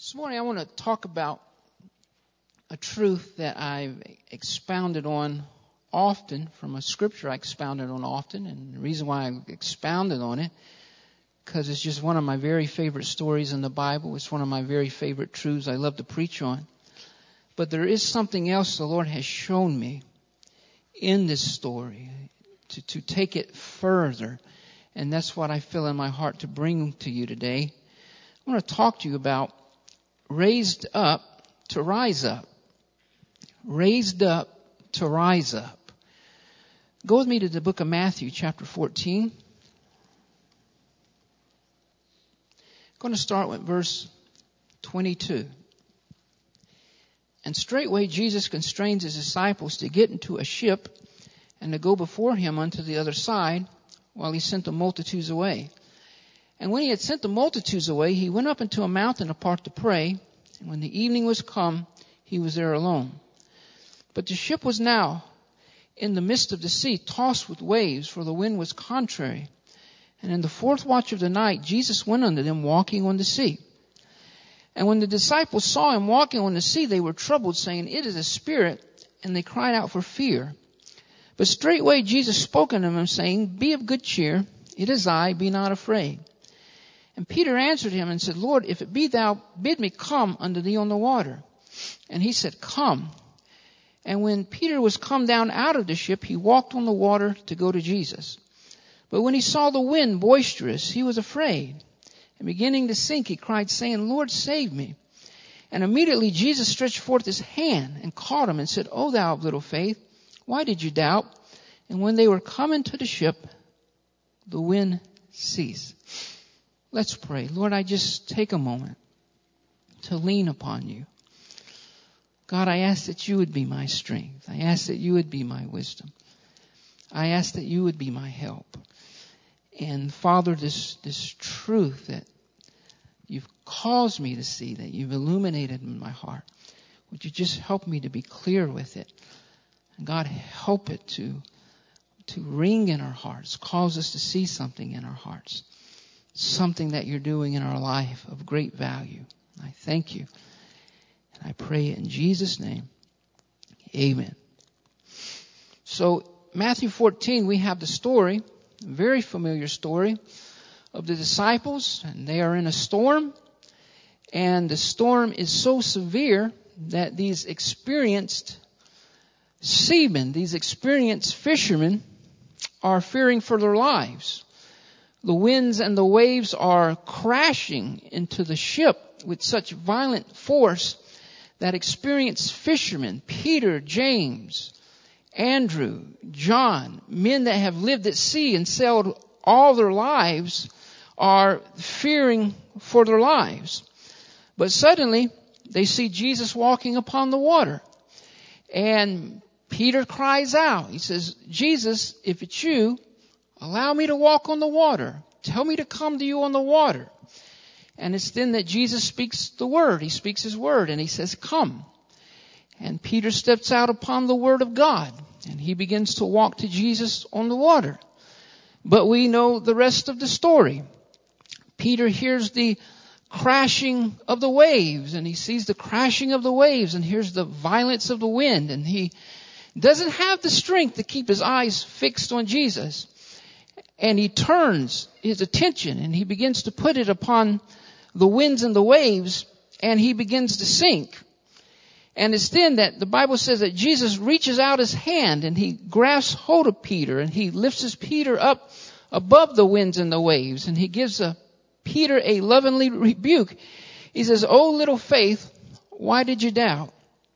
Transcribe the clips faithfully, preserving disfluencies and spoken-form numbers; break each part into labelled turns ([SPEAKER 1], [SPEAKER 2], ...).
[SPEAKER 1] This morning I want to talk about a truth that I've expounded on often from a scripture I expounded on often. And the reason why I expounded on it, because it's just one of my very favorite stories in the Bible. It's one of my very favorite truths I love to preach on. But there is something else the Lord has shown me in this story to, to take it further. And that's what I feel in my heart to bring to you today. I want to talk to you about raised up to rise up. Raised up to rise up. Go with me to the book of Matthew, chapter fourteen. I'm going to start with verse twenty-two. And straightway Jesus constrains his disciples to get into a ship and to go before him unto the other side, while he sent the multitudes away. And when he had sent the multitudes away, he went up into a mountain apart to pray. And when the evening was come, he was there alone. But the ship was now in the midst of the sea, tossed with waves, for the wind was contrary. And in the fourth watch of the night, Jesus went unto them walking on the sea. And when the disciples saw him walking on the sea, they were troubled, saying, It is a spirit, and they cried out for fear. But straightway Jesus spoke unto them, saying, Be of good cheer, it is I, be not afraid. And Peter answered him and said, Lord, if it be thou, bid me come unto thee on the water. And he said, Come. And when Peter was come down out of the ship, he walked on the water to go to Jesus. But when he saw the wind boisterous, he was afraid. And beginning to sink, he cried, saying, Lord, save me. And immediately Jesus stretched forth his hand and caught him and said, O thou of little faith, why did you doubt? And when they were come into the ship, the wind ceased. Let's pray. Lord, I just take a moment to lean upon you. God, I ask that you would be my strength. I ask that you would be my wisdom. I ask that you would be my help. And Father, this, this truth that you've caused me to see, that you've illuminated in my heart, would you just help me to be clear with it? And God, help it to, to ring in our hearts, cause us to see something in our hearts, something that you're doing in our life of great value. I thank you. And I pray in Jesus' name. Amen. So Matthew fourteen, we have the story, a very familiar story of the disciples, and they are in a storm. And the storm is so severe that these experienced seamen, these experienced fishermen, are fearing for their lives. The winds and the waves are crashing into the ship with such violent force that experienced fishermen, Peter, James, Andrew, John, men that have lived at sea and sailed all their lives, are fearing for their lives. But suddenly they see Jesus walking upon the water. And Peter cries out. He says, Jesus, if it's you, allow me to walk on the water. Tell me to come to you on the water. And it's then that Jesus speaks the word. He speaks his word and he says, come. And Peter steps out upon the word of God and he begins to walk to Jesus on the water. But we know the rest of the story. Peter hears the crashing of the waves and he sees the crashing of the waves and hears the violence of the wind, and he doesn't have the strength to keep his eyes fixed on Jesus. And he turns his attention and he begins to put it upon the winds and the waves, and he begins to sink. And it's then that the Bible says that Jesus reaches out his hand and he grasps hold of Peter and he lifts his Peter up above the winds and the waves, and he gives a, Peter a lovingly rebuke. He says, "O little faith, why did you doubt?"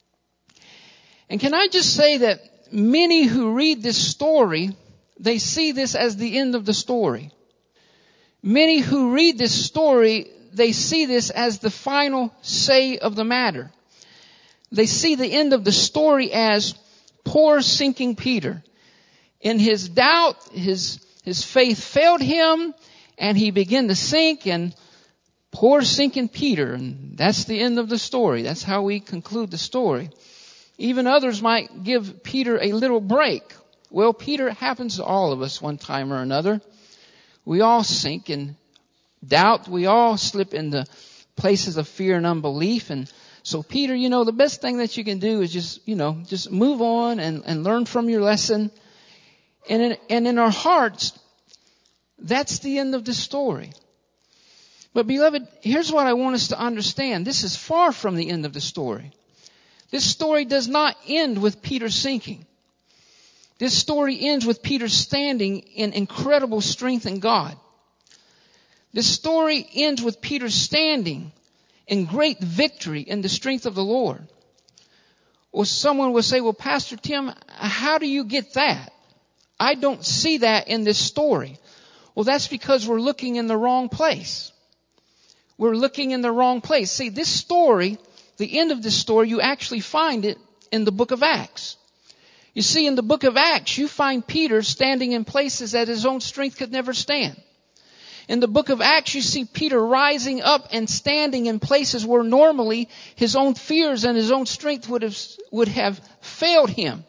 [SPEAKER 1] And can I just say that many who read this story, they see this as the end of the story. Many who read this story, they see this as the final say of the matter. They see the end of the story as poor sinking Peter. In his doubt, his, his faith failed him and he began to sink, and poor sinking Peter. And that's the end of the story. That's how we conclude the story. Even others might give Peter a little break. Well, Peter, happens to all of us one time or another. We all sink in doubt. We all slip into places of fear and unbelief. And so Peter, you know, the best thing that you can do is just, you know, just move on and, and learn from your lesson. And in, and in our hearts, that's the end of the story. But beloved, here's what I want us to understand. This is far from the end of the story. This story does not end with Peter sinking. This story ends with Peter standing in incredible strength in God. This story ends with Peter standing in great victory in the strength of the Lord. Or someone will say, well, Pastor Tim, how do you get that? I don't see that in this story. Well, that's because we're looking in the wrong place. We're looking in the wrong place. See, this story, the end of this story, you actually find it in the book of Acts. You see, in the book of Acts, you find Peter standing in places that his own strength could never stand. In the book of Acts, you see Peter rising up and standing in places where normally his own fears and his own strength would have, would have failed him.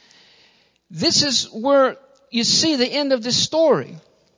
[SPEAKER 1] This is where you see the end of this story.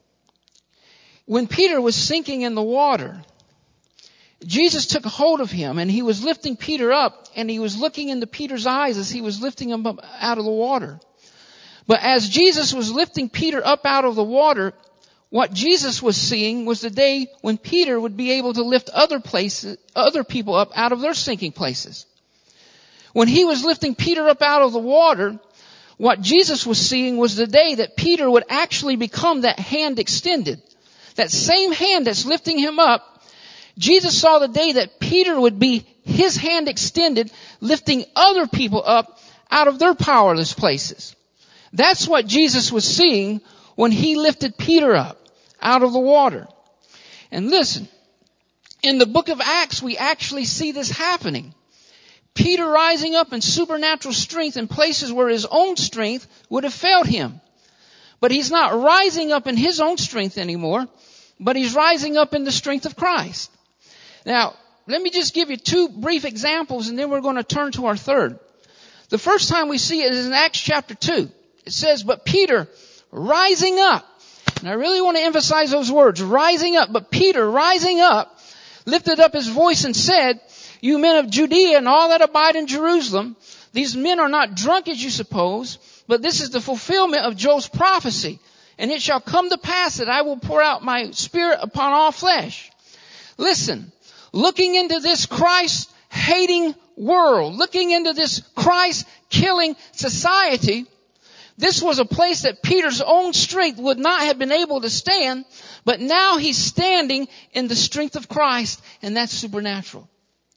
[SPEAKER 1] When Peter was sinking in the water, Jesus took hold of him and he was lifting Peter up, and he was looking into Peter's eyes as he was lifting him up out of the water. But as Jesus was lifting Peter up out of the water, what Jesus was seeing was the day when Peter would be able to lift other places, other people up out of their sinking places. When he was lifting Peter up out of the water, what Jesus was seeing was the day that Peter would actually become that hand extended. That same hand that's lifting him up, Jesus saw the day that Peter would be his hand extended, lifting other people up out of their powerless places. That's what Jesus was seeing when he lifted Peter up out of the water. And listen, in the book of Acts, we actually see this happening. Peter rising up in supernatural strength in places where his own strength would have failed him. But he's not rising up in his own strength anymore, but he's rising up in the strength of Christ. Now, let me just give you two brief examples, and then we're going to turn to our third. The first time we see it is in Acts chapter two. It says, but Peter rising up. And I really want to emphasize those words, rising up. But Peter rising up, lifted up his voice and said, you men of Judea and all that abide in Jerusalem, these men are not drunk as you suppose, but this is the fulfillment of Joel's prophecy. And it shall come to pass that I will pour out my spirit upon all flesh. Listen, looking into this Christ-hating world, looking into this Christ-killing society, this was a place that Peter's own strength would not have been able to stand, but now he's standing in the strength of Christ, and that's supernatural.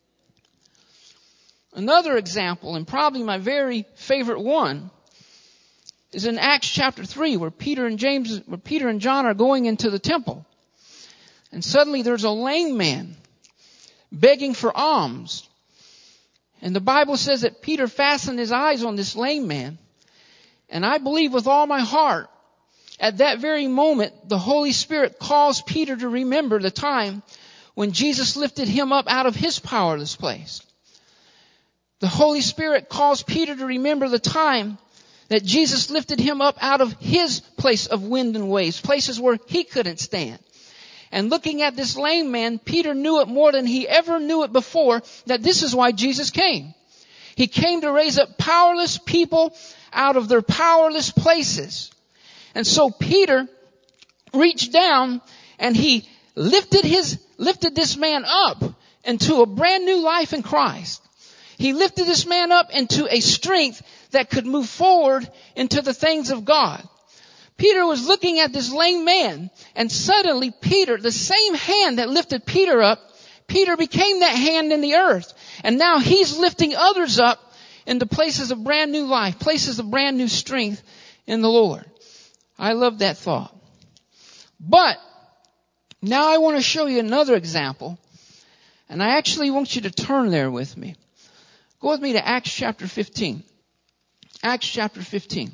[SPEAKER 1] Another example, and probably my very favorite one, is in Acts chapter three, where Peter and James, where Peter and John are going into the temple. And suddenly there's a lame man begging for alms. And the Bible says that Peter fastened his eyes on this lame man. And I believe with all my heart, at that very moment, the Holy Spirit calls Peter to remember the time when Jesus lifted him up out of his powerless place. The Holy Spirit calls Peter to remember the time that Jesus lifted him up out of his place of wind and waves, places where he couldn't stand. And looking at this lame man, Peter knew it more than he ever knew it before, that this is why Jesus came. He came to raise up powerless people out of their powerless places. And so Peter reached down and he lifted his, lifted this man up into a brand new life in Christ. He lifted this man up into a strength that could move forward into the things of God. Peter was looking at this lame man, and suddenly Peter, the same hand that lifted Peter up, Peter became that hand in the earth. And now he's lifting others up into places of brand new life, places of brand new strength in the Lord. I love that thought. But now I want to show you another example, and I actually want you to turn there with me. Go with me to Acts chapter fifteen. Acts chapter fifteen.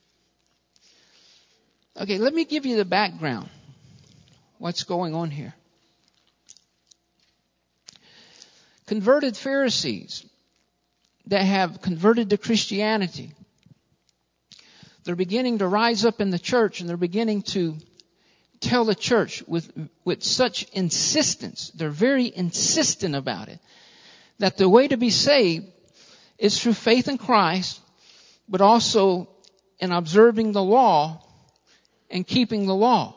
[SPEAKER 1] Okay, let me give you the background. What's going on here? Converted Pharisees that have converted to Christianity, they're beginning to rise up in the church, and they're beginning to tell the church with, with such insistence, they're very insistent about it, that the way to be saved is through faith in Christ, but also in observing the law and keeping the law.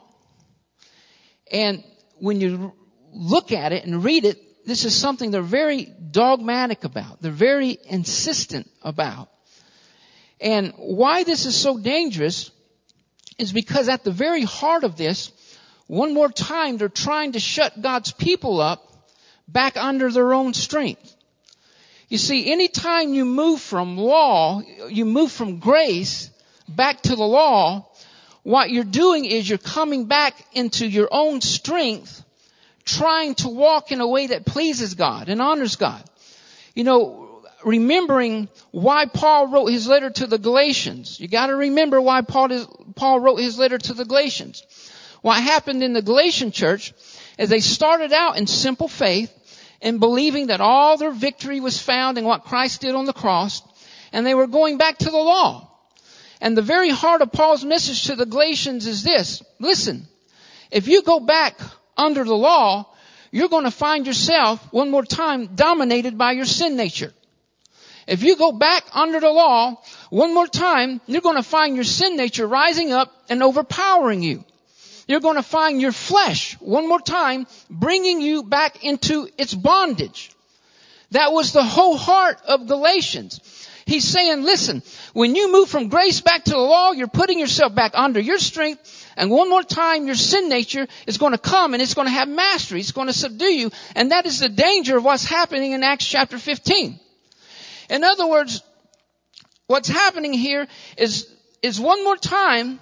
[SPEAKER 1] And when you look at it and read it, this is something they're very dogmatic about. They're very insistent about. And why this is so dangerous is because at the very heart of this, one more time, they're trying to shut God's people up back under their own strength. You see, anytime you move from law, you move from grace back to the law, what you're doing is you're coming back into your own strength, trying to walk in a way that pleases God and honors God. You know, remembering why Paul wrote his letter to the Galatians. You got to remember why Paul, is, Paul wrote his letter to the Galatians. What happened in the Galatian church is they started out in simple faith and believing that all their victory was found in what Christ did on the cross, and they were going back to the law. And the very heart of Paul's message to the Galatians is this. Listen, if you go back under the law, you're going to find yourself, one more time, dominated by your sin nature. If you go back under the law, one more time, you're going to find your sin nature rising up and overpowering you. You're going to find your flesh, one more time, bringing you back into its bondage. That was the whole heart of Galatians. He's saying, listen, when you move from grace back to the law, you're putting yourself back under your strength. And one more time, your sin nature is going to come and it's going to have mastery. It's going to subdue you. And that is the danger of what's happening in Acts chapter fifteen. In other words, what's happening here is, is one more time,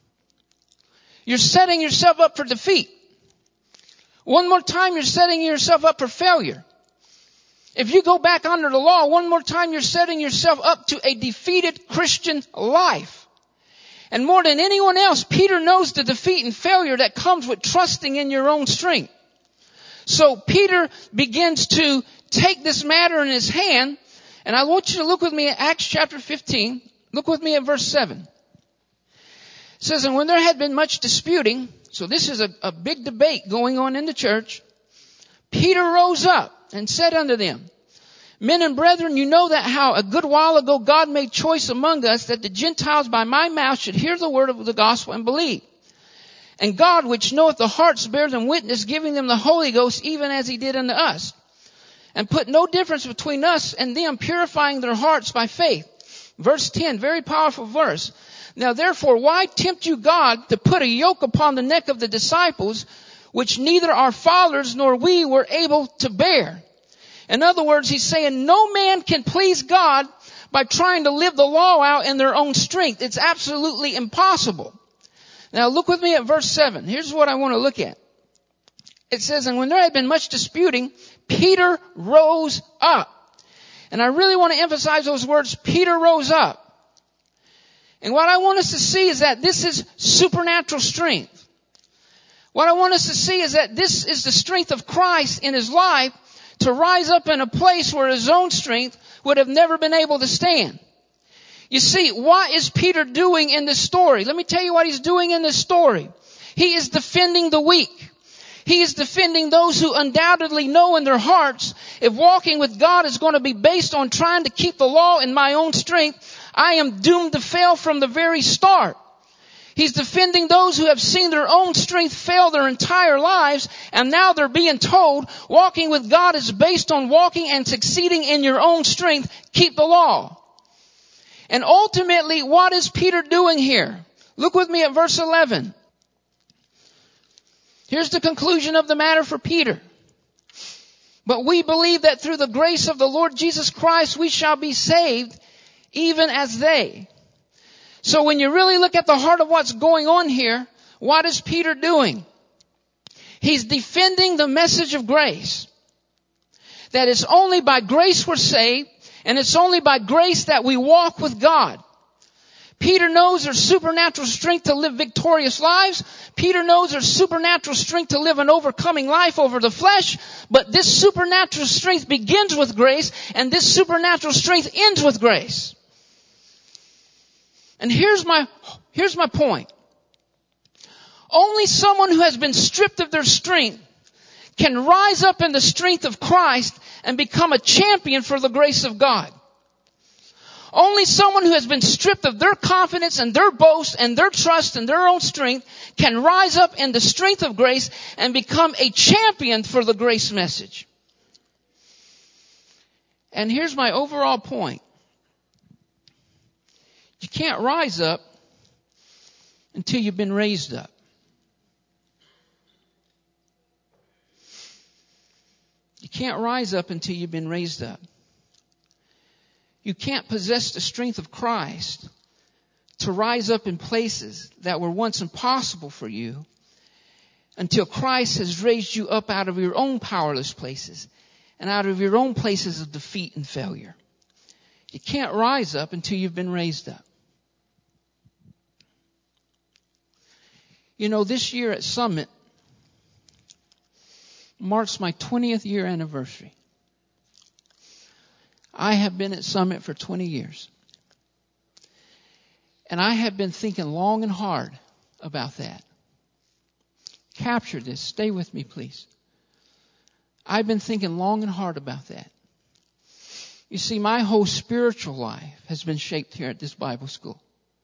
[SPEAKER 1] you're setting yourself up for defeat. One more time, you're setting yourself up for failure. If you go back under the law, one more time, you're setting yourself up to a defeated Christian life. And more than anyone else, Peter knows the defeat and failure that comes with trusting in your own strength. So Peter begins to take this matter in his hand. And I want you to look with me at Acts chapter fifteen. Look with me at verse seven. It says, and when there had been much disputing, so this is a, a big debate going on in the church, Peter rose up and said unto them, men and brethren, you know that how a good while ago God made choice among us that the Gentiles by my mouth should hear the word of the gospel and believe. And God, which knoweth the hearts, bears them witness, giving them the Holy Ghost, even as he did unto us. And put no difference between us and them, purifying their hearts by faith. Verse ten, very powerful verse. Now therefore, why tempt you God to put a yoke upon the neck of the disciples, which neither our fathers nor we were able to bear? In other words, he's saying no man can please God by trying to live the law out in their own strength. It's absolutely impossible. Now look with me at verse seven. Here's what I want to look at. It says, and when there had been much disputing, Peter rose up. And I really want to emphasize those words, Peter rose up. And what I want us to see is that this is supernatural strength. What I want us to see is that this is the strength of Christ in his life to rise up in a place where his own strength would have never been able to stand. You see, what is Peter doing in this story? Let me tell you what he's doing in this story. He is defending the weak. He is defending those who undoubtedly know in their hearts, if walking with God is going to be based on trying to keep the law in my own strength, I am doomed to fail from the very start. He's defending those who have seen their own strength fail their entire lives, and now they're being told walking with God is based on walking and succeeding in your own strength. Keep the law. And ultimately, what is Peter doing here? Look with me at verse eleven. Here's the conclusion of the matter for Peter. But we believe that through the grace of the Lord Jesus Christ, we shall be saved, even as they. So when you really look at the heart of what's going on here, what is Peter doing? He's defending the message of grace. That it's only by grace we're saved, and it's only by grace that we walk with God. Peter knows there's supernatural strength to live victorious lives. Peter knows there's supernatural strength to live an overcoming life over the flesh. But this supernatural strength begins with grace, and this supernatural strength ends with grace. And here's my, here's my point. Only someone who has been stripped of their strength can rise up in the strength of Christ and become a champion for the grace of God. Only someone who has been stripped of their confidence and their boast and their trust and their own strength can rise up in the strength of grace and become a champion for the grace message. And here's my overall point. You can't rise up until you've been raised up. You can't rise up until you've been raised up. You can't possess the strength of Christ to rise up in places that were once impossible for you until Christ has raised you up out of your own powerless places and out of your own places of defeat and failure. You can't rise up until you've been raised up. You know, this year at Summit marks my twentieth year anniversary. I have been at Summit for twenty years. And I have been thinking long and hard about that. Capture this. Stay with me, please. I've been thinking long and hard about that. You see, my whole spiritual life has been shaped here at this Bible school.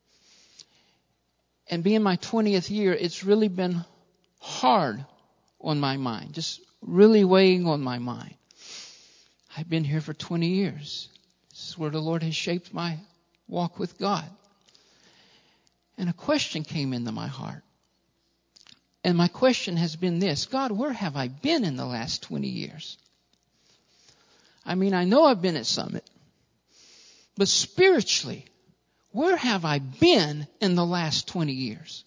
[SPEAKER 1] And being my twentieth year, it's really been hard on my mind. Just really weighing on my mind. I've been here for twenty years. This is where the Lord has shaped my walk with God. And a question came into my heart. And my question has been this: God, where have I been in the last twenty years? I mean, I know I've been at Summit. But spiritually, where have I been in the last twenty years?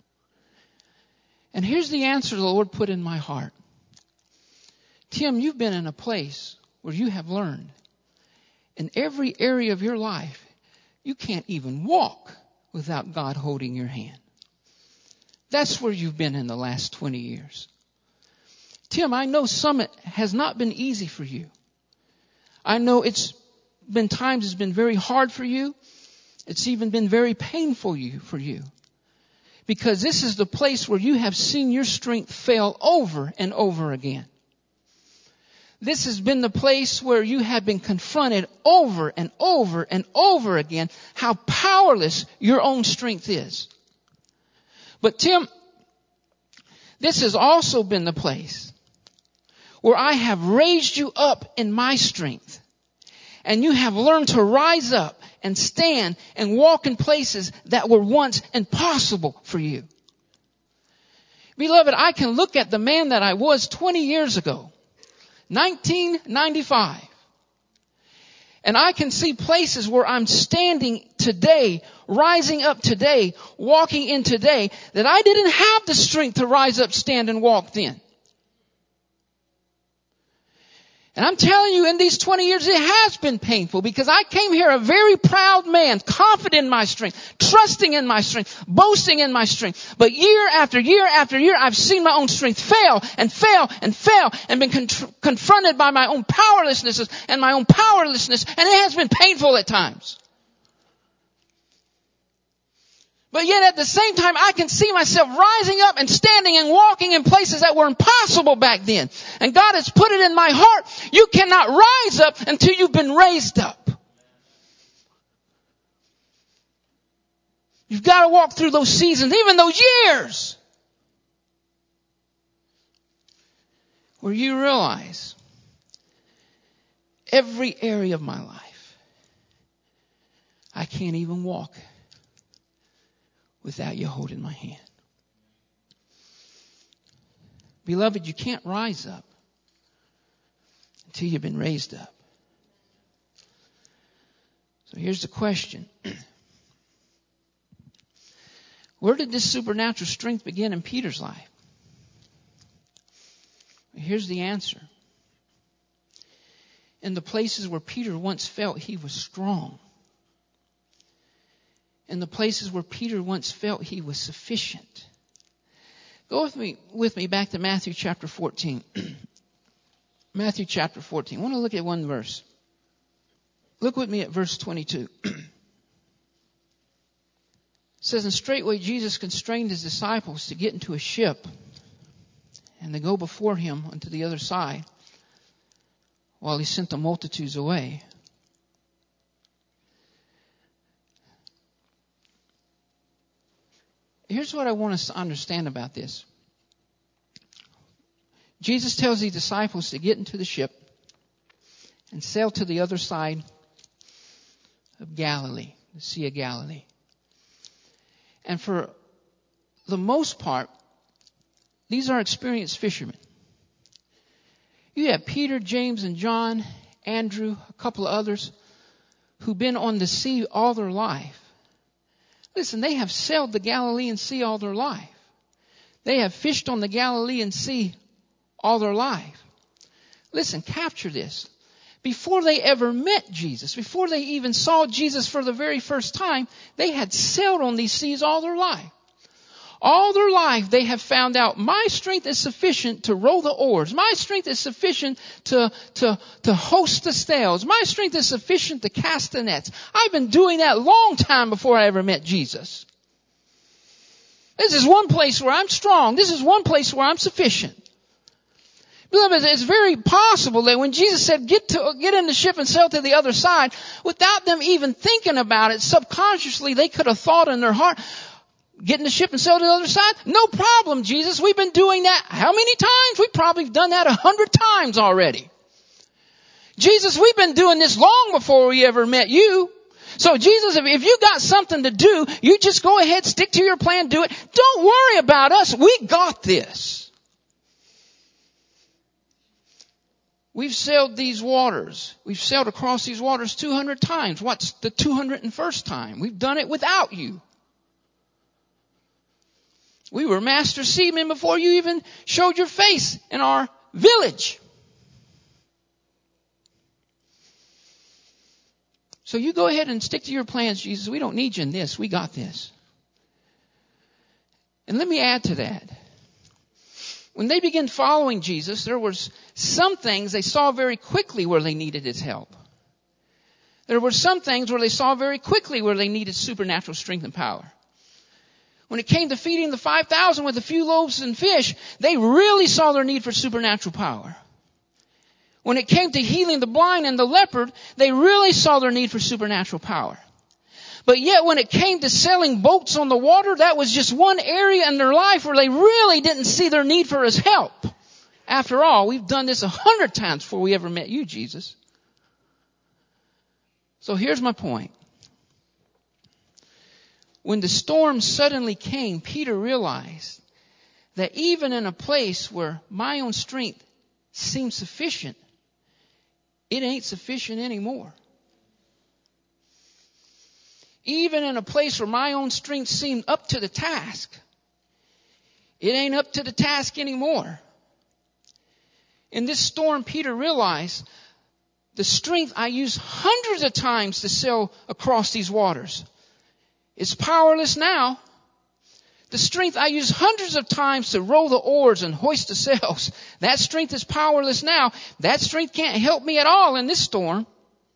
[SPEAKER 1] And here's the answer the Lord put in my heart. Tim, you've been in a place where you have learned in every area of your life, you can't even walk without God holding your hand. That's where you've been in the last twenty years. Tim, I know Summit has not been easy for you. I know it's been times it's been very hard for you. It's even been very painful you for you. Because this is the place where you have seen your strength fail over and over again. This has been the place where you have been confronted over and over and over again how powerless your own strength is. But Tim, this has also been the place where I have raised you up in my strength. And you have learned to rise up and stand and walk in places that were once impossible for you. Beloved, I can look at the man that I was twenty years ago, nineteen ninety-five. And I can see places where I'm standing today, rising up today, walking in today, that I didn't have the strength to rise up, stand, and walk then. And I'm telling you, in these twenty years, it has been painful because I came here a very proud man, confident in my strength, trusting in my strength, boasting in my strength. But year after year after year, I've seen my own strength fail and fail and fail and been con- confronted by my own powerlessness and my own powerlessness. And it has been painful at times. But yet at the same time, I can see myself rising up and standing and walking in places that were impossible back then. And God has put it in my heart. You cannot rise up until you've been raised up. You've got to walk through those seasons, even those years, where you realize every area of my life, I can't even walk without you holding my hand. Beloved, you can't rise up until you've been raised up. So here's the question. Where did this supernatural strength begin in Peter's life? Here's the answer. In the places where Peter once felt he was strong, in the places where Peter once felt he was sufficient. Go with me with me back to Matthew chapter fourteen. Matthew chapter fourteen. I want to look at one verse. Look with me at verse twenty-two. says, and straightway Jesus constrained his disciples to get into a ship and to go before him unto the other side while he sent the multitudes away. Here's what I want us to understand about this. Jesus tells the disciples to get into the ship and sail to the other side of Galilee, the Sea of Galilee. And for the most part, these are experienced fishermen. You have Peter, James, and John, Andrew, a couple of others who've been on the sea all their life. Listen, they have sailed the Galilean Sea all their life. They have fished on the Galilean Sea all their life. Listen, capture this. Before they ever met Jesus, before they even saw Jesus for the very first time, they had sailed on these seas all their life. All their life they have found out, my strength is sufficient to row the oars. My strength is sufficient to, to, to hoist the sails. My strength is sufficient to cast the nets. I've been doing that a long time before I ever met Jesus. This is one place where I'm strong. This is one place where I'm sufficient. Beloved, it's very possible that when Jesus said, get to, get in the ship and sail to the other side, without them even thinking about it, subconsciously they could have thought in their heart, get in the ship and sail to the other side? No problem, Jesus. We've been doing that how many times? We've probably done that a hundred times already. Jesus, we've been doing this long before we ever met you. So Jesus, if, if you got something to do, you just go ahead, stick to your plan, do it. Don't worry about us. We got this. We've sailed these waters. We've sailed across these waters two hundred times. What's the two hundred first time? We've done it without you. We were master seamen before you even showed your face in our village. So you go ahead and stick to your plans, Jesus. We don't need you in this. We got this. And let me add to that. When they began following Jesus, there was some things they saw very quickly where they needed his help. There were some things where they saw very quickly where they needed supernatural strength and power. When it came to feeding the five thousand with a few loaves and fish, they really saw their need for supernatural power. When it came to healing the blind and the leopard, they really saw their need for supernatural power. But yet when it came to sailing boats on the water, that was just one area in their life where they really didn't see their need for his help. After all, we've done this a hundred times before we ever met you, Jesus. So here's my point. When the storm suddenly came, Peter realized that even in a place where my own strength seems sufficient, it ain't sufficient anymore. Even in a place where my own strength seemed up to the task, it ain't up to the task anymore. In this storm, Peter realized the strength I used hundreds of times to sail across these waters is powerless now. The strength I used hundreds of times to row the oars and hoist the sails, that strength is powerless now. That strength can't help me at all in this storm.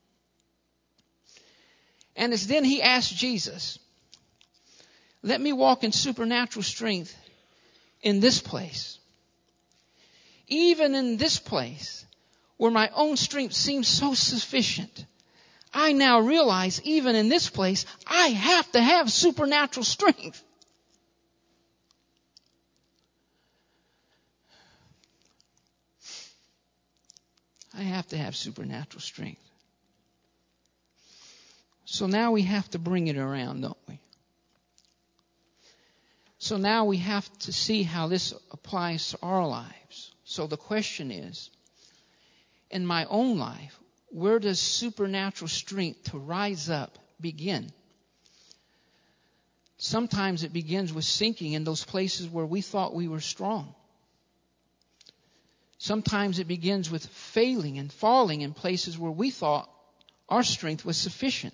[SPEAKER 1] And it's then he asked Jesus, let me walk in supernatural strength in this place. Even in this place where my own strength seems so sufficient, I now realize even in this place, I have to have supernatural strength. I have to have supernatural strength. So now we have to bring it around, don't we? So now we have to see how this applies to our lives. So the question is, in my own life, where does supernatural strength to rise up begin? Sometimes it begins with sinking in those places where we thought we were strong. Sometimes it begins with failing and falling in places where we thought our strength was sufficient.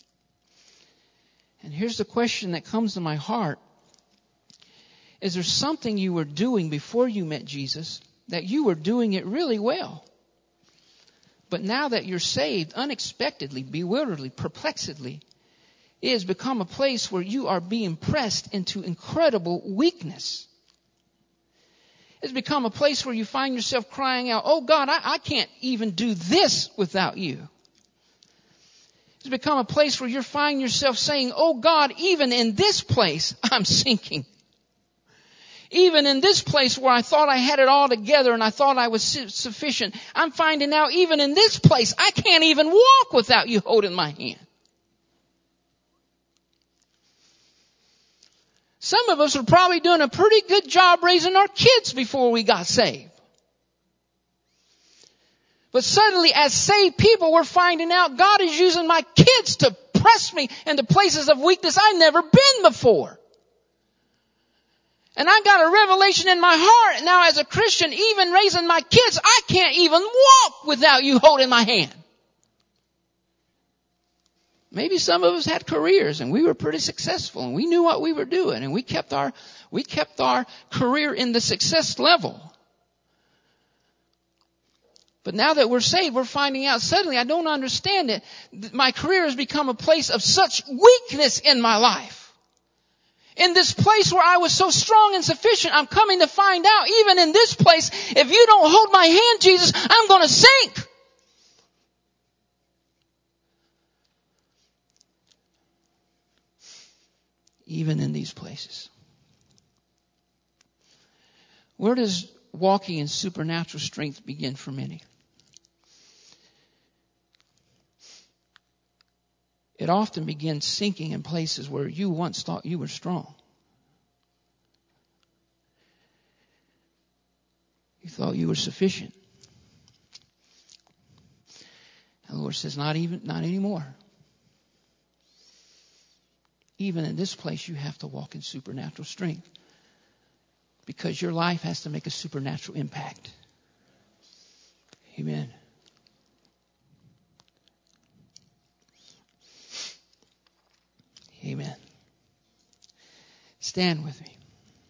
[SPEAKER 1] And here's the question that comes to my heart. Is there something you were doing before you met Jesus that you were doing it really well? But now that you're saved, unexpectedly, bewilderedly, perplexedly, It has become a place where you are being pressed into incredible weakness. It's become a place where you find yourself crying out, oh God, I, I can't even do this without you. It's become a place where you're finding yourself saying, oh God, even in this place, I'm sinking. Even in this place where I thought I had it all together and I thought I was sufficient, I'm finding out even in this place, I can't even walk without you holding my hand. Some of us are probably doing a pretty good job raising our kids before we got saved. But suddenly, as saved people, we're finding out God is using my kids to press me into places of weakness I've never been before. And I got a revelation in my heart now as a Christian, even raising my kids, I can't even walk without you holding my hand. Maybe some of us had careers and we were pretty successful and we knew what we were doing and we kept our, we kept our career in the success level. But now that we're saved, we're finding out suddenly I don't understand it. My career has become a place of such weakness in my life. In this place where I was so strong and sufficient, I'm coming to find out, even in this place, if you don't hold my hand, Jesus, I'm going to sink. Even in these places. Where does walking in supernatural strength begin for many? It often begins sinking in places where you once thought you were strong. You thought you were sufficient. And the Lord says, not even, not anymore. Even in this place, you have to walk in supernatural strength. Because your life has to make a supernatural impact. Amen. Amen. Stand with me.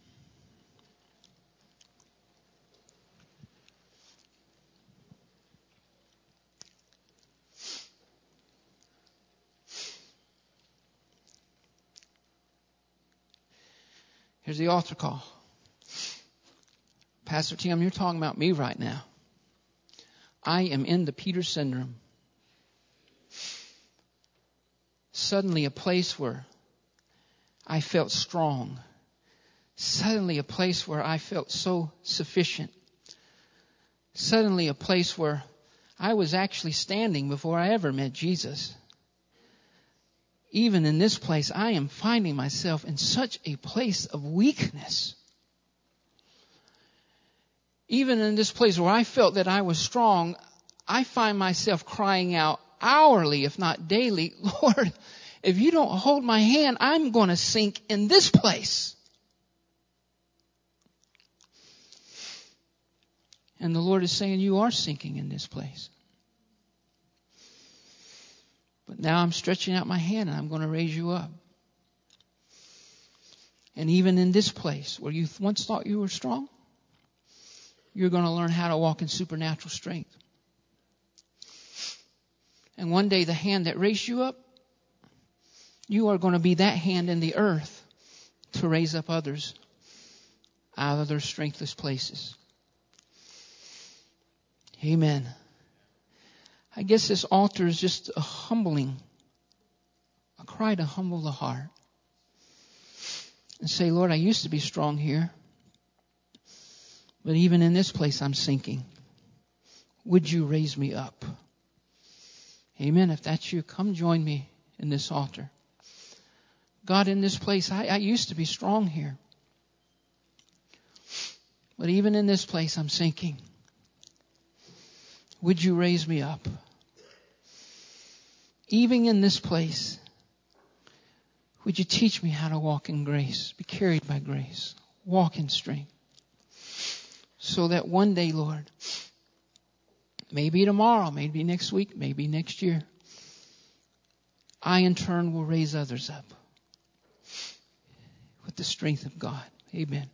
[SPEAKER 1] Here's the altar call. Pastor Tim, you're talking about me right now. I am in the Peter syndrome. Suddenly a place where I felt strong. Suddenly a place where I felt so sufficient. Suddenly a place where I was actually standing before I ever met Jesus. Even in this place, I am finding myself in such a place of weakness. Even in this place where I felt that I was strong, I find myself crying out hourly, if not daily, Lord, if you don't hold my hand, I'm going to sink in this place. And the Lord is saying, you are sinking in this place. But now I'm stretching out my hand and I'm going to raise you up. And even in this place where you once thought you were strong, you're going to learn how to walk in supernatural strength. And one day the hand that raised you up, you are going to be that hand in the earth to raise up others out of their strengthless places. Amen. I guess this altar is just a humbling, a cry to humble the heart. And say, Lord, I used to be strong here. But even in this place, I'm sinking. Would you raise me up? Amen. If that's you, come join me in this altar. God, in this place, I, I used to be strong here. But even in this place, I'm sinking. Would you raise me up? Even in this place, would you teach me how to walk in grace, be carried by grace, walk in strength? So that one day, Lord, maybe tomorrow, maybe next week, maybe next year, I in turn will raise others up with the strength of God. Amen.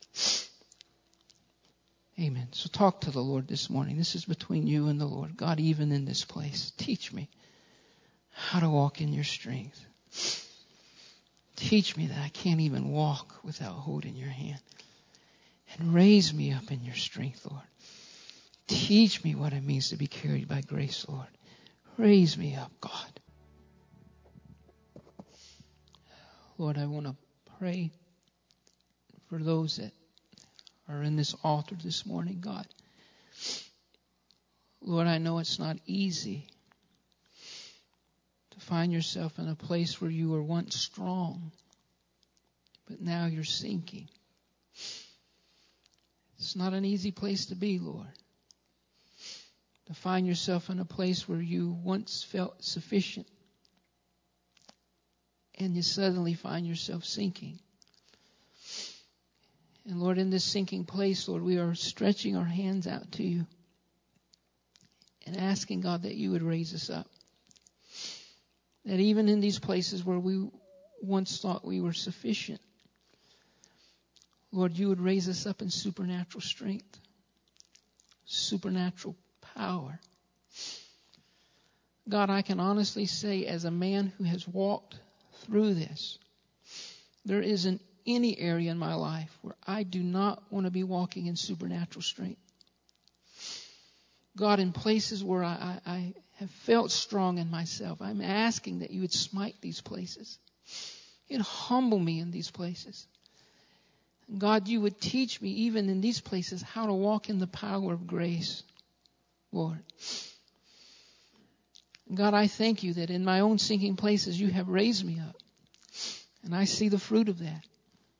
[SPEAKER 1] Amen. So talk to the Lord this morning. This is between you and the Lord. God, even in this place, teach me how to walk in your strength. Teach me that I can't even walk without holding your hand. And raise me up in your strength, Lord. Teach me what it means to be carried by grace, Lord. Raise me up, God. Lord, I want to pray for those that are in this altar this morning, God. Lord, I know it's not easy to find yourself in a place where you were once strong, but now you're sinking. It's not an easy place to be, Lord. To find yourself in a place where you once felt sufficient and you suddenly find yourself sinking. And Lord, in this sinking place, Lord, we are stretching our hands out to you and asking, God, that you would raise us up. That even in these places where we once thought we were sufficient, Lord, you would raise us up in supernatural strength, supernatural power. God, I can honestly say, as a man who has walked through this, there isn't any area in my life where I do not want to be walking in supernatural strength. God, in places where I, I, I have felt strong in myself, I'm asking that you would smite these places. You'd humble me in these places. God, you would teach me, even in these places, how to walk in the power of grace, Lord. God, I thank you that in my own sinking places, you have raised me up. And I see the fruit of that.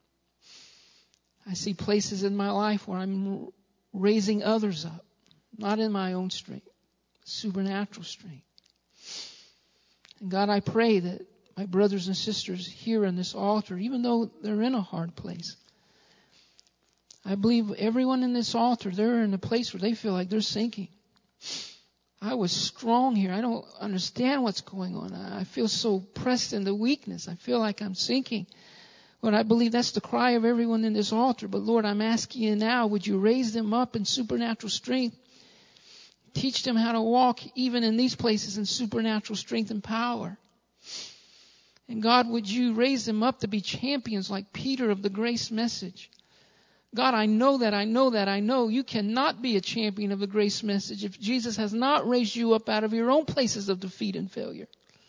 [SPEAKER 1] I see places in my life where I'm raising others up, not in my own strength, supernatural strength. And God, I pray that my brothers and sisters here in this altar, even though they're in a hard place, I believe everyone in this altar, they're in a place where they feel like they're sinking. I was strong here. I don't understand what's going on. I feel so pressed into weakness. I feel like I'm sinking. Lord, I believe that's the cry of everyone in this altar. But Lord, I'm asking you now, would you raise them up in supernatural strength? Teach them how to walk even in these places in supernatural strength and power. And God, would you raise them up to be champions like Peter of the grace message? God, I know that, I know that, I know you cannot be a champion of the grace message if Jesus has not raised you up out of your own places of defeat and failure.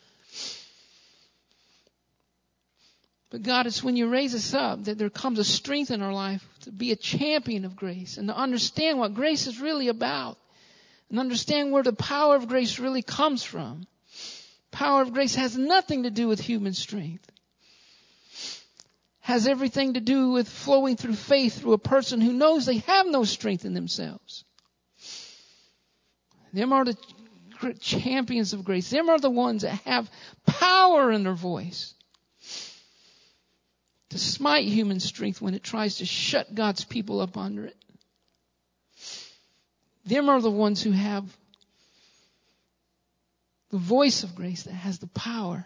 [SPEAKER 1] But God, it's when you raise us up that there comes a strength in our life to be a champion of grace and to understand what grace is really about and understand where the power of grace really comes from. Power of grace has nothing to do with human strength. Has everything to do with flowing through faith through a person who knows they have no strength in themselves. Them are the champions of grace. Them are the ones that have power in their voice to smite human strength when it tries to shut God's people up under it. Them are the ones who have the voice of grace that has the power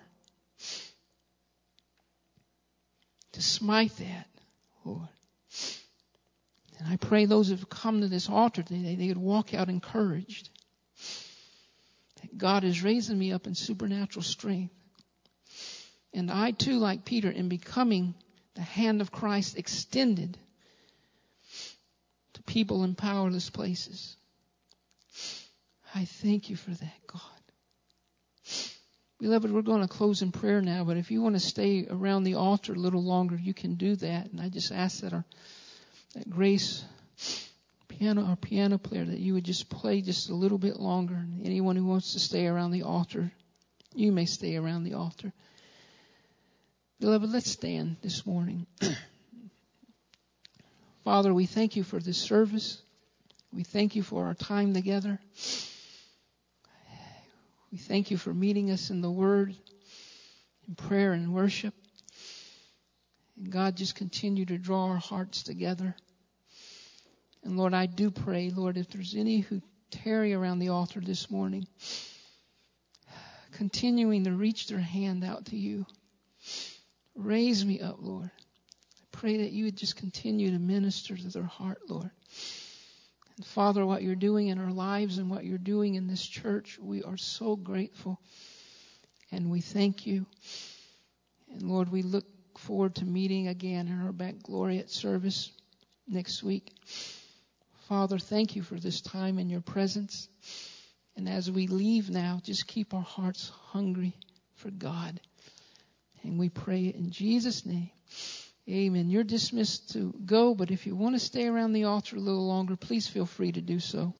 [SPEAKER 1] to smite that, Lord. And I pray those who have come to this altar today, they would walk out encouraged that God is raising me up in supernatural strength. And I too, like Peter, am becoming the hand of Christ extended to people in powerless places. I thank you for that, God. Beloved, we're going to close in prayer now, but if you want to stay around the altar a little longer, you can do that. And I just ask that our that Grace piano, our piano player, that you would just play just a little bit longer. And anyone who wants to stay around the altar, you may stay around the altar. Beloved, let's stand this morning. Father, we thank you for this service. We thank you for our time together. We thank you for meeting us in the Word, in prayer and worship. And God, just continue to draw our hearts together. And Lord, I do pray, Lord, if there's any who tarry around the altar this morning, continuing to reach their hand out to you, raise me up, Lord. I pray that you would just continue to minister to their heart, Lord. And Father, what you're doing in our lives and what you're doing in this church, we are so grateful. And we thank you. And Lord, we look look forward to meeting again her back glory at service next week. Father, thank you for this time in your presence. And as we leave now, just keep our hearts hungry for God. And we pray it in Jesus' name. Amen. You're dismissed to go, but if you want to stay around the altar a little longer, please feel free to do so.